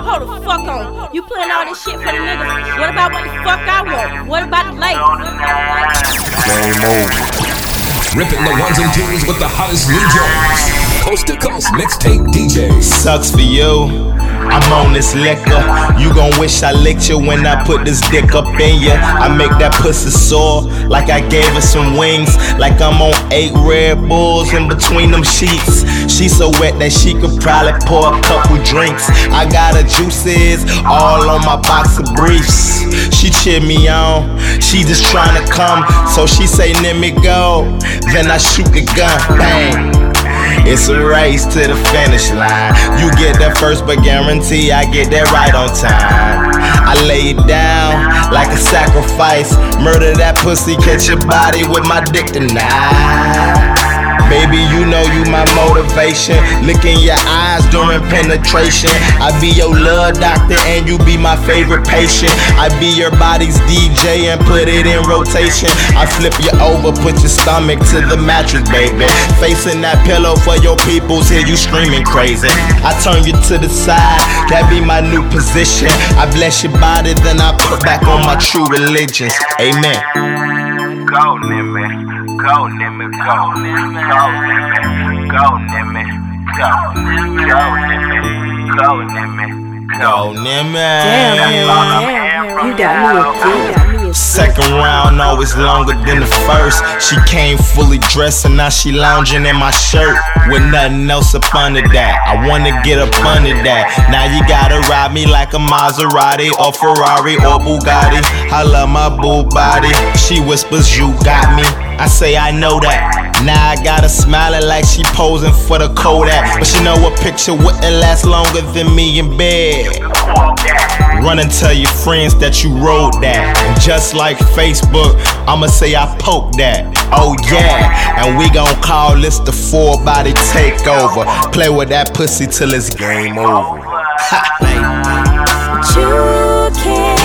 hold the fuck on. You playing all this shit for the niggas. What about what the fuck I want? What about the ladies? Game over. Ripping the ones and twos with the hottest new joints. Coast to coast mixtape DJ. Sucks for you. I'm on this liquor. You gon' wish I licked you when I put this dick up in ya. I make that pussy sore like I gave her some wings. Like I'm on 8 Red Bulls in between them sheets. She so wet that she could probably pour a couple drinks. I got her juices all on my boxer briefs. She cheer me on, she just tryna come. So she say let me go, then I shoot the gun, bang. It's a race to the finish line. You get that first, but guarantee I get that right on time. I lay it down like a sacrifice. Murder that pussy, catch your body with my dick tonight. Baby, you know you my motivation. Look in your eyes during penetration. I be your love doctor and you be my favorite patient. I be your body's DJ and put it in rotation. I flip you over, put your stomach to the mattress, baby. Facing that pillow for your peoples, hear you screaming crazy. I turn you to the side, that be my new position. I bless your body, then I put back on my true religion. Amen. Go, Nimmy, go, Nimmy, go, go, Nimmy, go, Nimmy, go, Nimmy, go, Nimmy, go, Nimmy. Damn, you got me a Second round always longer than the first. She came fully dressed and now she lounging in my shirt with nothing else up under that. I wanna get up under that. Now you gotta ride me like a Maserati or Ferrari or Bugatti. I love my boo body. She whispers you got me. I say I know that. Now I got her smiling like she posing for the Kodak. But she know a picture wouldn't last longer than me in bed. Run and tell your friends that you wrote that. And just like Facebook, I'ma say I poked that. Oh yeah, and we gon' call this the 4-body takeover. Play with that pussy till it's game over. You can't